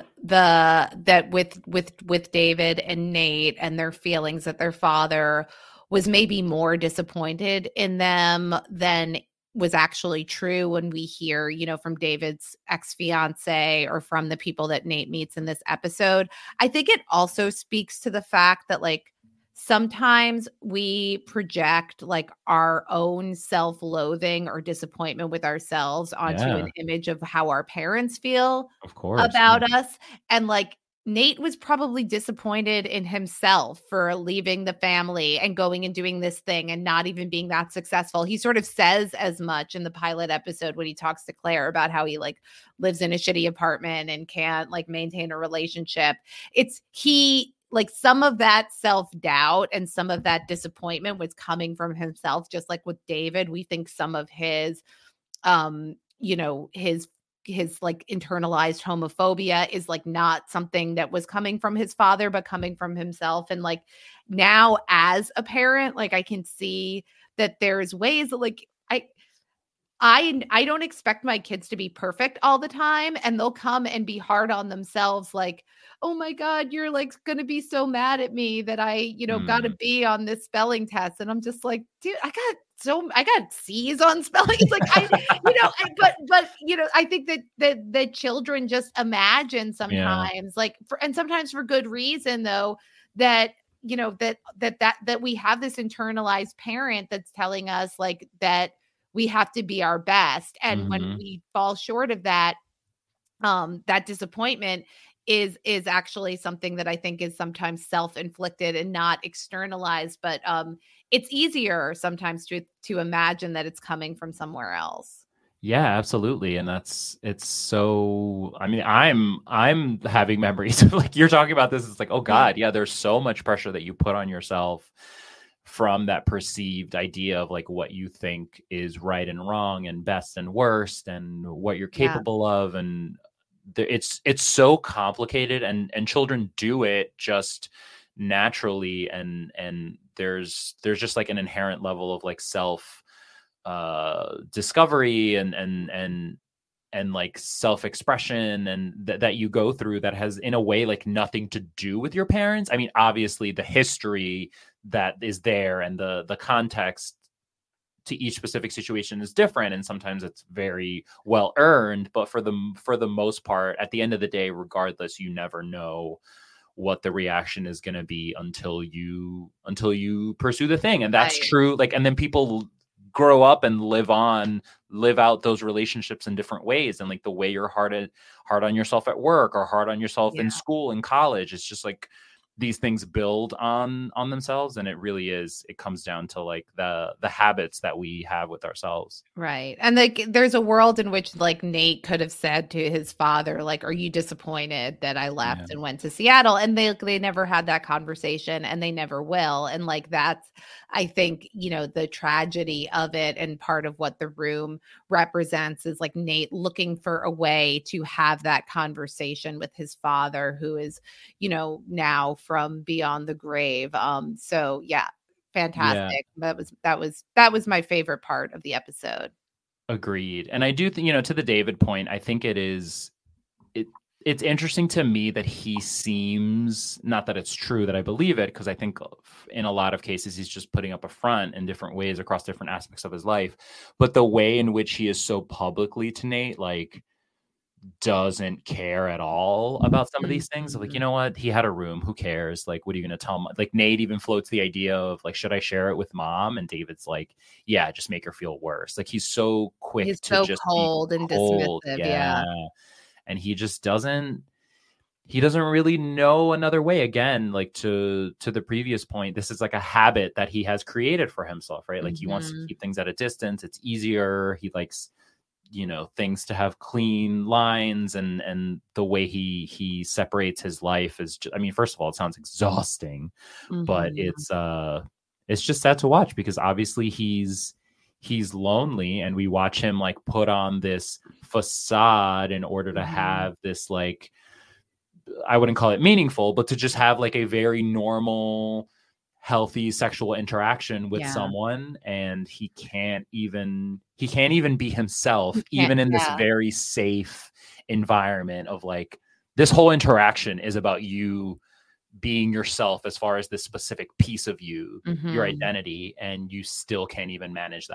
that with David and Nate and their feelings, that their father was maybe more disappointed in them than was actually true when we hear, from David's ex-fiance or from the people that Nate meets in this episode. I think it also speaks to the fact that like sometimes we project like our own self-loathing or disappointment with ourselves onto an image of how our parents feel of course about us. And like Nate was probably disappointed in himself for leaving the family and going and doing this thing and not even being that successful. He sort of says as much in the pilot episode when he talks to Claire about how he like lives in a shitty apartment and can't like maintain a relationship. Like some of that self-doubt and some of that disappointment was coming from himself, just like with David. We think some of his, his like internalized homophobia is like not something that was coming from his father, but coming from himself. And like now as a parent, like I can see that there's ways that like, I don't expect my kids to be perfect all the time, and they'll come and be hard on themselves like, oh my God, you're like going to be so mad at me that I, got a B on this spelling test. And I'm just like, dude, I got C's on spelling. It's like, I think that children just imagine sometimes and sometimes for good reason though, that, that we have this internalized parent that's telling us like that we have to be our best. And when we fall short of that, that disappointment is actually something that I think is sometimes self-inflicted and not externalized, but it's easier sometimes to imagine that it's coming from somewhere else. Yeah, absolutely. And it's so, I mean, I'm having memories of like, you're talking about this. It's like, oh God, yeah, there's so much pressure that you put on yourself from that perceived idea of like what you think is right and wrong and best and worst and what you're capable of. And it's so complicated, and children do it just naturally. And there's just like an inherent level of like self discovery and like self-expression and that you go through that has in a way like nothing to do with your parents. I mean, obviously the history that is there and the context to each specific situation is different, and sometimes it's very well earned, but for the most part, at the end of the day, regardless, you never know what the reaction is going to be until you pursue the thing. And that's true. Like, and then people grow up and live out those relationships in different ways. And like the way you're hard on yourself at work or hard on yourself in school and college, it's just like these things build on themselves. And it comes down to like the habits that we have with ourselves. Right. And like, there's a world in which like Nate could have said to his father, like, are you disappointed that I left and went to Seattle? And they never had that conversation, and they never will. And like, that's, I think, the tragedy of it. And part of what the room represents is like Nate looking for a way to have that conversation with his father, who is, now from beyond the grave. So yeah, fantastic. Yeah. That was my favorite part of the episode. Agreed. And I do think, to the David point, I think it's interesting to me that he seems, not that it's true that I believe it, because I think in a lot of cases he's just putting up a front in different ways across different aspects of his life. But the way in which he is so publicly to Nate, like, doesn't care at all about some of these things. Like, you know what? He had a room. Who cares? Like, what are you going to tell him? Like, Nate even floats the idea of like, should I share it with mom? And David's like, yeah, just make her feel worse. Like, he's so quick to so just cold and dismissive. Yeah. And he just doesn't really know another way. Again, like to the previous point, this is like a habit that he has created for himself, right? Like he wants to keep things at a distance. It's easier. He likes, things to have clean lines, and the way he separates his life is just, I mean, first of all, it sounds exhausting, but it's just sad to watch, because obviously he's lonely, and we watch him like put on this facade in order to have this, like, I wouldn't call it meaningful, but to just have like a very normal, healthy sexual interaction with someone, and he can't even be himself, even in this very safe environment of like, this whole interaction is about you being yourself as far as this specific piece of you, your identity, and you still can't even manage that.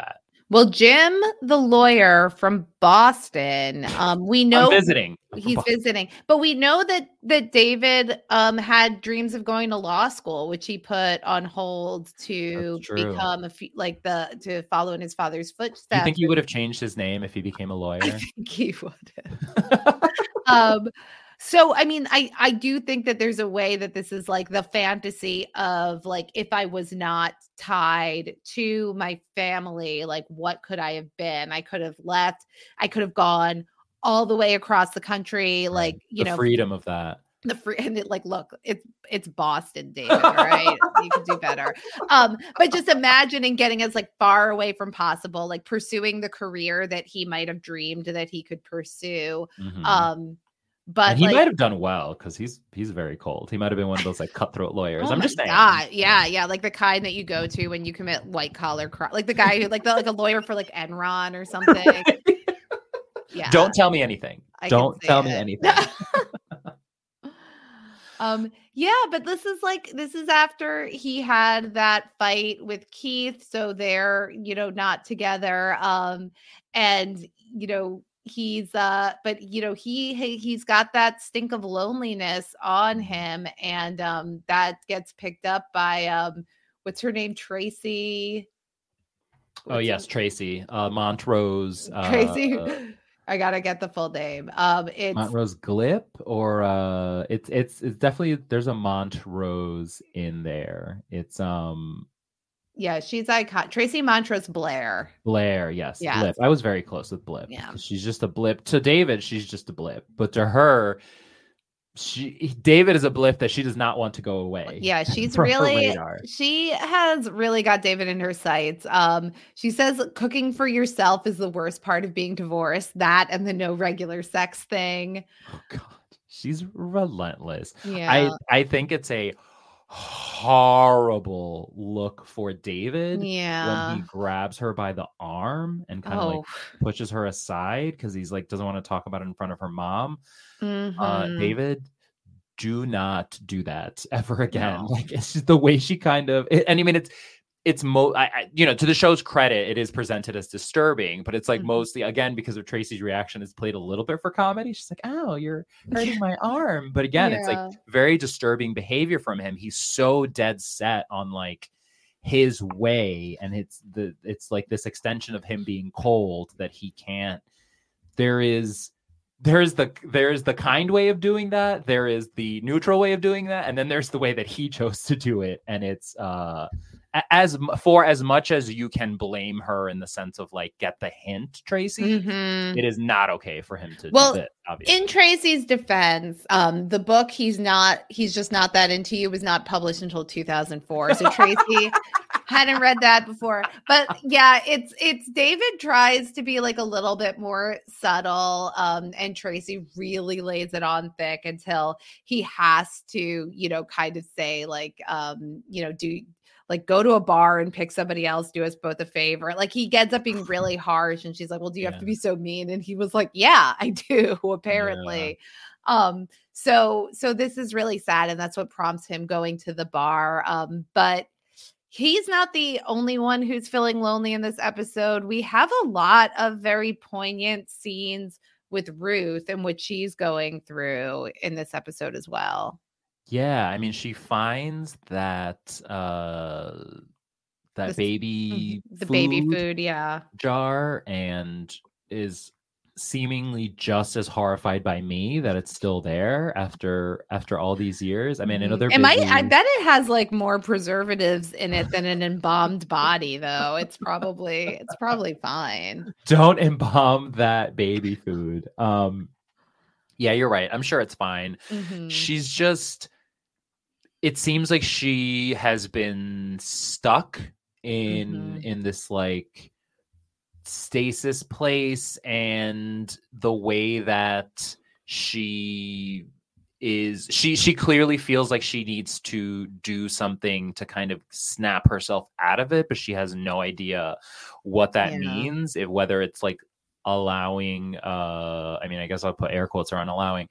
Well, Jim, the lawyer from Boston, we know visiting. He's visiting, but we know that David had dreams of going to law school, which he put on hold to become to follow in his father's footsteps. Do you think he would have changed his name if he became a lawyer? I think he would have. So, I mean, I do think that there's a way that this is like the fantasy of like, if I was not tied to my family, like what could I have been? I could have left. I could have gone all the way across the country. Like, you know, freedom of that. And it, like, look, it's Boston, David. All right. You can do better. But just imagining getting as like far away from possible, like pursuing the career that he might have dreamed that he could pursue. But and he might have done well because he's very cold. He might have been one of those like cutthroat lawyers. I'm just saying. Yeah, like the kind that you go to when you commit white collar crime, like the guy who like a lawyer for like Enron or something. Yeah. Don't tell me anything. Don't tell me anything. Yeah, but this is after he had that fight with Keith, so they're, you know, not together. And you know, he's but you know, he's got that stink of loneliness on him, and that gets picked up by what's her name, Tracy. Tracy Montrose. Tracy. I gotta get the full name. It's Montrose Glip, or it's definitely, there's a Montrose in there. It's yeah, she's iconic. Tracy Montrose Blair. Yes. Blip. I was very close with Blip. Yeah, she's just a blip. To David, she's just a blip, but to her, David is a blip that she does not want to go away. Yeah, she has really got David in her sights. She says cooking for yourself is the worst part of being divorced. That and the no regular sex thing. Oh God, she's relentless. Yeah, I think it's a horrible look for David. Yeah, when he grabs her by the arm and kind of like pushes her aside because he's like doesn't want to talk about it in front of her mom. David, do not do that ever again. No. Like, it's just the way she kind of, and I mean, it's you know, to the show's credit, it is presented as disturbing, but it's like mostly, again, because of Tracy's reaction, is played a little bit for comedy. She's like, "Oh, you're hurting my arm," but again, it's like very disturbing behavior from him. He's so dead set on like his way, and it's like this extension of him being cold that he can't. There's the kind way of doing that. There is the neutral way of doing that. And then there's the way that he chose to do it. And it's as much as you can blame her in the sense of like, get the hint, Tracy, it is not okay for him to do it, obviously. In Tracy's defense, the book he's just not that into you was not published until 2004. So Tracy hadn't read that before. But yeah, it's David tries to be like a little bit more subtle, and Tracy really lays it on thick until he has to, you know, kind of say like, you know, go to a bar and pick somebody else, do us both a favor. Like he ends up being really harsh, and she's like, well, do you have to be so mean? And he was like, yeah, I do, apparently. Yeah. So this is really sad, and that's what prompts him going to the bar. But he's not the only one who's feeling lonely in this episode. We have a lot of very poignant scenes with Ruth and what she's going through in this episode as well. Yeah, I mean, she finds that baby food jar, and is seemingly just as horrified by me that it's still there after all these years. I mean, I know they're I bet it has like more preservatives in it than an embalmed body, though. It's probably fine. Don't embalm that baby food. Yeah, you're right. I'm sure it's fine. She's just, it seems like she has been stuck in this like stasis place, and the way that she clearly feels like she needs to do something to kind of snap herself out of it, but she has no idea what that means, whether it's like allowing I mean, I guess I'll put air quotes around allowing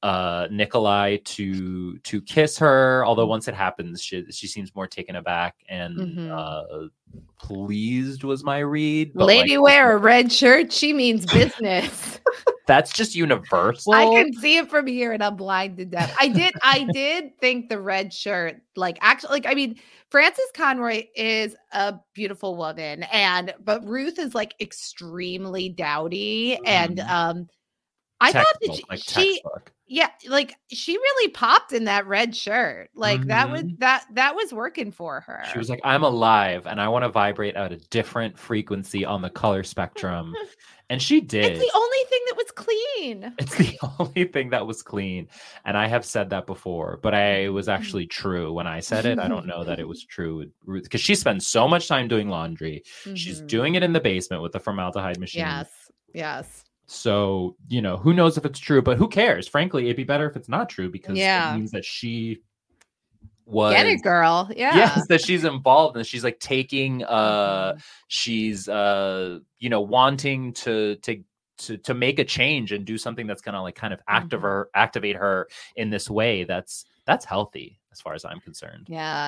Nikolai to kiss her, although once it happens she seems more taken aback and pleased was my read. But lady wear a red shirt, she means business. That's just universal. I can see it from here and I'm blind to death. I did think the red shirt, like, actually, like, I mean, Frances Conroy is a beautiful woman, but Ruth is like extremely dowdy. And I thought that she yeah, like she really popped in that red shirt. Like that was working for her. She was like, I'm alive and I want to vibrate at a different frequency on the color spectrum. And she did. It's the only thing that was clean. It's the only thing that was clean. And I have said that before, but it was actually true when I said it. I don't know that it was true with Ruth, because she spends so much time doing laundry. She's doing it in the basement with the formaldehyde machine. Yes. So, who knows if it's true, but who cares? Frankly, it'd be better if it's not true, because it means that she was get it, girl. Yes, that she's involved and she's like taking she's wanting to make a change and do something that's gonna like kind of activate her in this way. That's healthy as far as I'm concerned.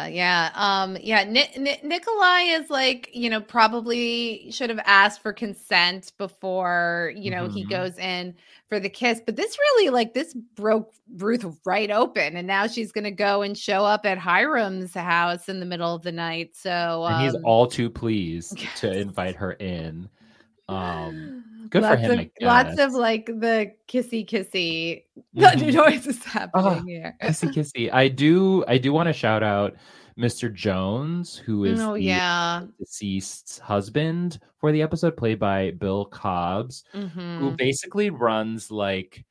Nikolai is like, probably should have asked for consent before, he goes in for the kiss. But this really, like, this broke Ruth right open. And now she's going to go and show up at Hiram's house in the middle of the night. So and he's all too pleased to invite her in. Good for him. Lots of like the kissy noises happening here. Kissy. I do want to shout out Mr. Jones, who is the deceased's husband for the episode, played by Bill Cobbs, who basically runs like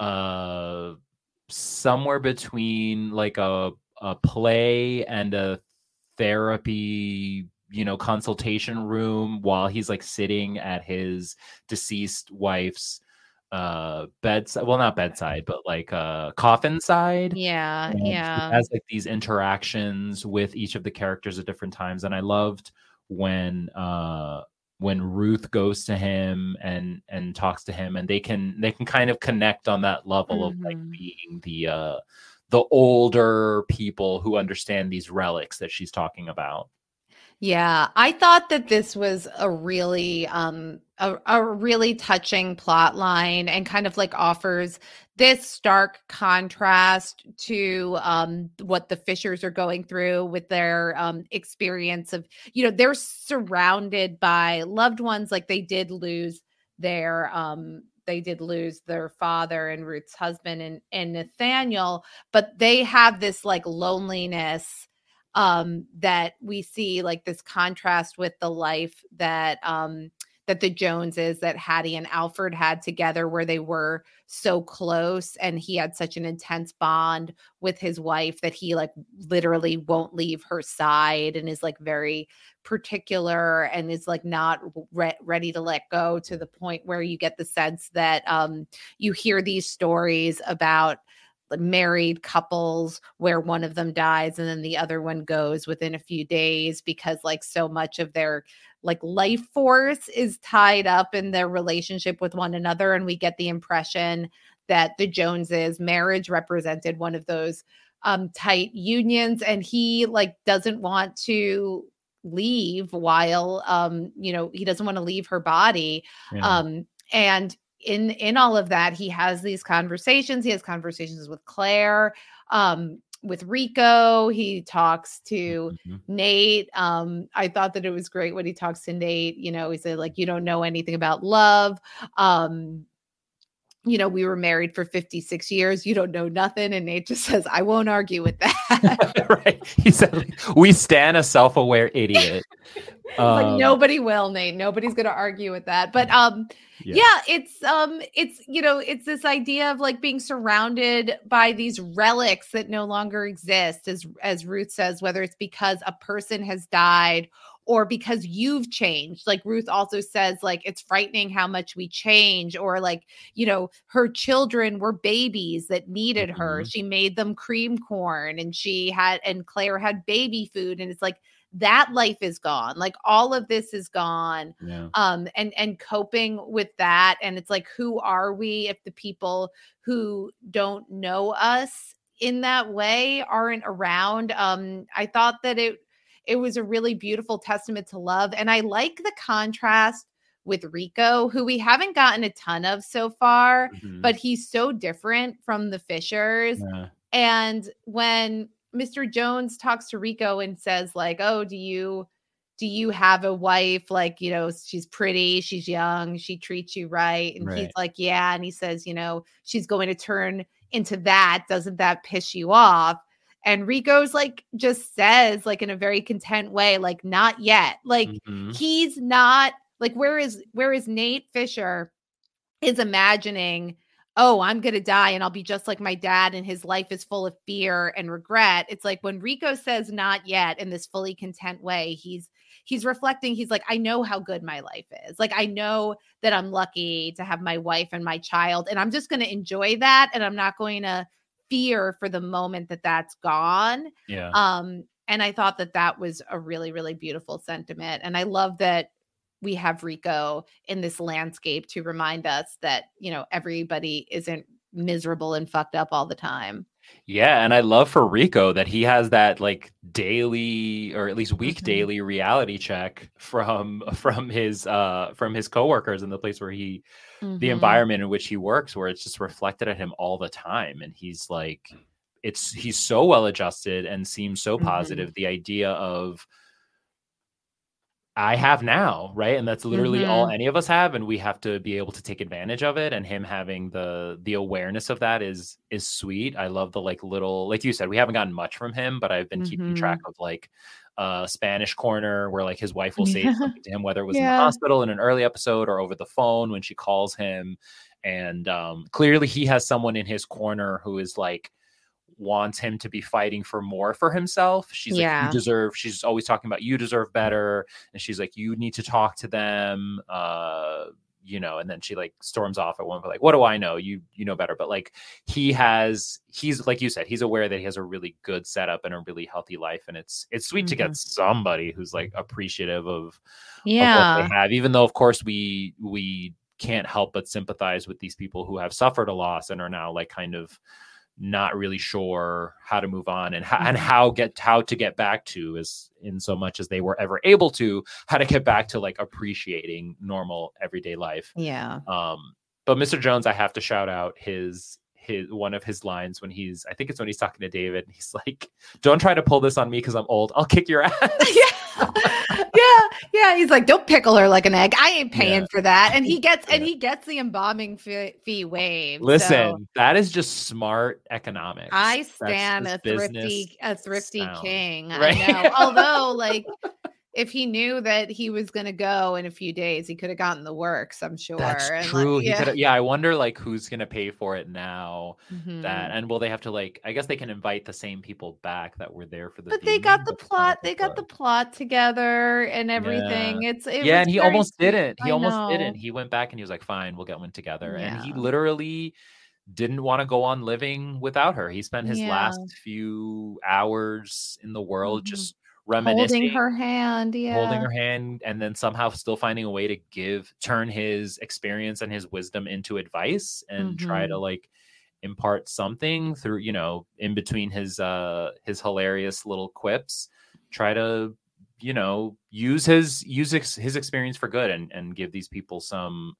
somewhere between like a play and a therapy consultation room while he's like sitting at his deceased wife's bedside, well, not bedside, but like coffin side. He has like these interactions with each of the characters at different times, and I loved when Ruth goes to him and talks to him, and they can kind of connect on that level of like being the older people who understand these relics that she's talking about. Yeah, I thought that this was a really really touching plot line, and kind of like offers this stark contrast to what the Fishers are going through with their experience of, they're surrounded by loved ones. Like they did lose their father and Ruth's husband and Nathaniel, but they have this like loneliness that we see, like this contrast with the life that the Joneses, that Hattie and Alfred had together, where they were so close, and he had such an intense bond with his wife that he like literally won't leave her side and is like very particular and is like not ready to let go, to the point where you get the sense that you hear these stories about married couples where one of them dies and then the other one goes within a few days, because like so much of their like life force is tied up in their relationship with one another. And we get the impression that the Joneses' marriage represented one of those tight unions, and he like doesn't want to leave while he doesn't want to leave her body. And in all of that, he has these conversations. He has conversations with Claire, with Rico. He talks to Nate. I thought that it was great when he talks to Nate. He said, like, you don't know anything about love. We were married for 56 years. You don't know nothing. And Nate just says, I won't argue with that. Right. He said, like, we stand a self-aware idiot. Like nobody will, Nate. Nobody's going to argue with that. But it's this idea of like being surrounded by these relics that no longer exist, as Ruth says, whether it's because a person has died or because you've changed. Like Ruth also says, like, it's frightening how much we change, or like, her children were babies that needed her. She made them cream corn, and Claire had baby food. And it's like, that life is gone. Like all of this is gone. Yeah. And coping with that. And it's like, who are we if the people who don't know us in that way aren't around? I thought that it was a really beautiful testament to love. And I like the contrast with Rico, who we haven't gotten a ton of so far, but he's so different from the Fishers. Yeah. And when Mr. Jones talks to Rico and says like, oh, do you have a wife? Like, you know, she's pretty, she's young, she treats you right. And he's like, yeah. And he says, you know, she's going to turn into that. Doesn't that piss you off? And Rico's like, just says like in a very content way, like, not yet. Like he's not like, where is Nate Fisher is imagining, oh, I'm going to die and I'll be just like my dad and his life is full of fear and regret. It's like when Rico says not yet in this fully content way, he's reflecting. He's like, I know how good my life is. Like, I know that I'm lucky to have my wife and my child, and I'm just going to enjoy that. And I'm not going to fear for the moment that that's gone. Yeah. And I thought that was a really, really beautiful sentiment. And I love that we have Rico in this landscape to remind us that, you know, everybody isn't miserable and fucked up all the time. Yeah. And I love for Rico that he has that like daily or at least week daily reality check from his coworkers in the place where the environment in which he works, where it's just reflected at him all the time. And he's like, he's so well adjusted and seems so positive. The idea of, I have now, right? And that's literally all any of us have, and we have to be able to take advantage of it. And him having the awareness of that is sweet. I love the like little, like you said, we haven't gotten much from him, but I've been keeping track of like Spanish corner where like his wife will say something to him, whether it was in the hospital in an early episode or over the phone when she calls him. And clearly he has someone in his corner who is like, wants him to be fighting for more for himself. She's like, you deserve, she's always talking about, you deserve better. And she's like, you need to talk to them, you know, and then she like storms off at one point, like, what do I know? You know better. But like, he's like you said, he's aware that he has a really good setup and a really healthy life. And it's sweet to get somebody who's like appreciative of what they have, even though of course we can't help but sympathize with these people who have suffered a loss and are now like kind of not really sure how to move on and how to get back to, as in so much as they were ever able to, how to get back to like appreciating normal everyday life. Yeah. But Mr. Jones, I have to shout out his one of his lines when I think it's when he's talking to David, and he's like, don't try to pull this on me because I'm old. I'll kick your ass. Yeah. He's like, don't pickle her like an egg. I ain't paying for that. And he gets the embalming fee waived. Listen, that is just smart economics. I stand a thrifty king. Right? I know. Although like, if he knew that he was going to go in a few days, he could have gotten the works, I'm sure. That's true. Like, I wonder like who's going to pay for it now and will they have to like, I guess they can invite the same people back that were there for the, but they got the plot. They got the plot together and everything. Yeah. And he almost didn't. He almost didn't. He went back and he was like, fine, we'll get one together. Yeah. And he literally didn't want to go on living without her. He spent his last few hours in the world just reminiscing, holding her hand, and then somehow still finding a way to turn his experience and his wisdom into advice and try to like impart something through, you know, in between his hilarious little quips, try to, you know, use his experience for good and give these people some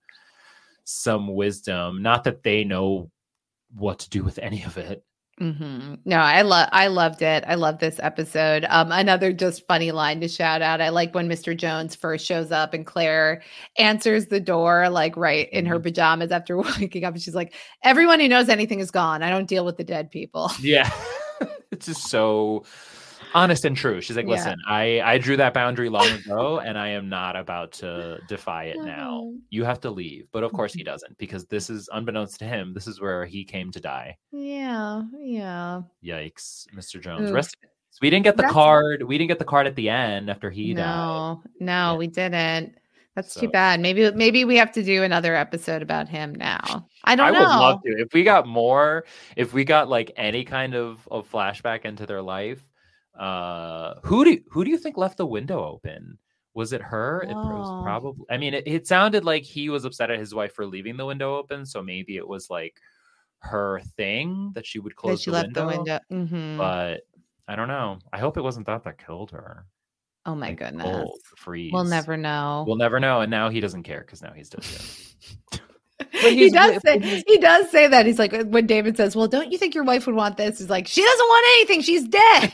wisdom. Not that they know what to do with any of it. No, I loved it. I love this episode. Another just funny line to shout out. I like when Mr. Jones first shows up and Claire answers the door, like right in her pajamas after waking up. And she's like, everyone who knows anything is gone. I don't deal with the dead people. Yeah. It's just so honest and true. She's like, listen, I drew that boundary long ago and I am not about to defy it now. You have to leave. But of course he doesn't, because this is, unbeknownst to him, this is where he came to die. Yeah. Yikes, Mr. Jones. We didn't get the card. We didn't get the card at the end after he died. No, we didn't. That's too bad. Maybe we have to do another episode about him now. I would love to. If we got like any kind of flashback into their life, Who do you think left the window open? Was it her? It was probably. I mean, it sounded like he was upset at his wife for leaving the window open, so maybe it was like her thing that she would close the window. The window. Mm-hmm. But I don't know. I hope it wasn't that killed her. Oh my goodness! Cold, freeze. We'll never know. We'll never know. And now he doesn't care because now he's dead. He does say that. He's like, when David says, "Well, don't you think your wife would want this?" He's like, "She doesn't want anything. She's dead."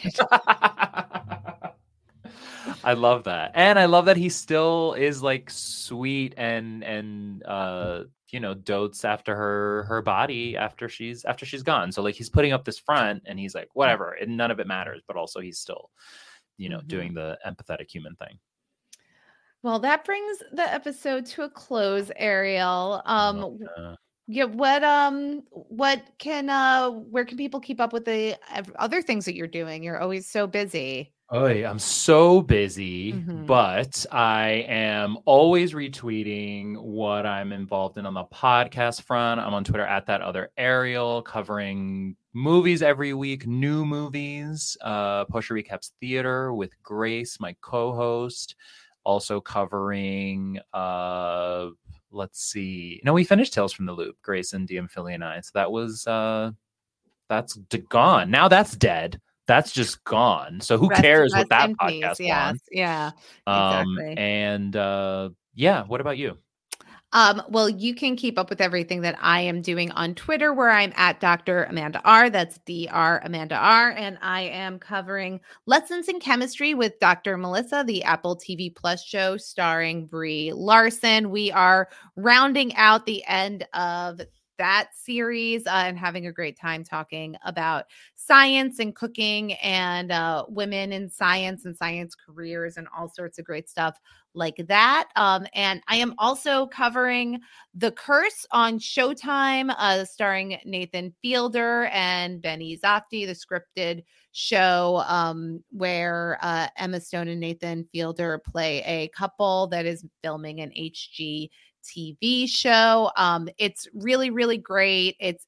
I love that. And I love that he still is like sweet and dotes after her body after she's gone. So like he's putting up this front and he's like, whatever, and none of it matters, but also he's still, doing the empathetic human thing. Well, that brings the episode to a close, Ariel. Yeah, where can people keep up with the other things that you're doing? You're always so busy. Oh, I'm so busy, but I am always retweeting what I'm involved in on the podcast front. I'm on Twitter at @thatotherariel, covering movies every week, new movies. Pusher Recaps Theater with Grace, my co-host, also covering. Let's see. No, we finished Tales from the Loop, Grace and DM Philly and I. So that was that's gone. Now that's dead. That's just gone. So who cares what that podcast was? Yeah. Exactly. What about you? Well, you can keep up with everything that I am doing on Twitter, where I'm at Dr. Amanda R. That's Dr. Amanda R. And I am covering Lessons in Chemistry with Dr. Melissa, the Apple TV Plus show starring Brie Larson. We are rounding out the end of that series and having a great time talking about science and cooking and women in science and science careers and all sorts of great stuff like that. And I am also covering The Curse on Showtime, starring Nathan Fielder and Benny Zafti, the scripted show where Emma Stone and Nathan Fielder play a couple that is filming an HGTV show. It's really, really great. It's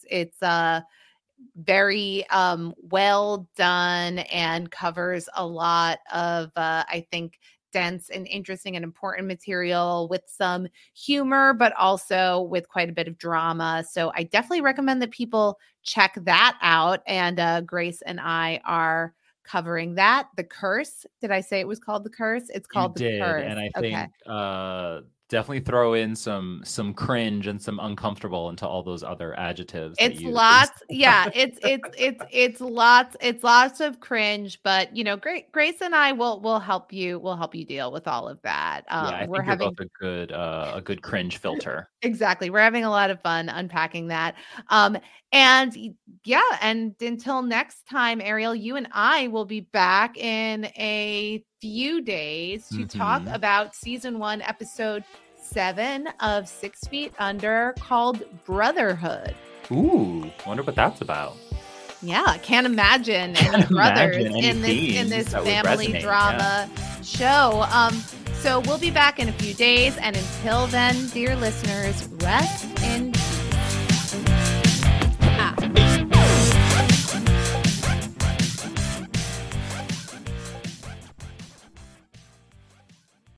very well done and covers a lot of I think dense and interesting and important material with some humor, but also with quite a bit of drama. So I definitely recommend that people check that out. And Grace and I are covering that. The Curse. Did I say it was called The Curse? It's called The Curse. And I think definitely throw in some cringe and some uncomfortable into all those other adjectives. It's lots. Yeah, it's lots of cringe, but Grace and I will help you. We'll help you deal with all of that. I think you're both a good cringe filter. Exactly. We're having a lot of fun unpacking that. And until next time, Ariel, you and I will be back in a few days to talk about season 1, episode 7 of 6 Feet Under, called Brotherhood. Ooh, wonder what that's about. Yeah, can't imagine any brothers in this family drama show. So we'll be back in a few days, and until then, dear listeners, rest in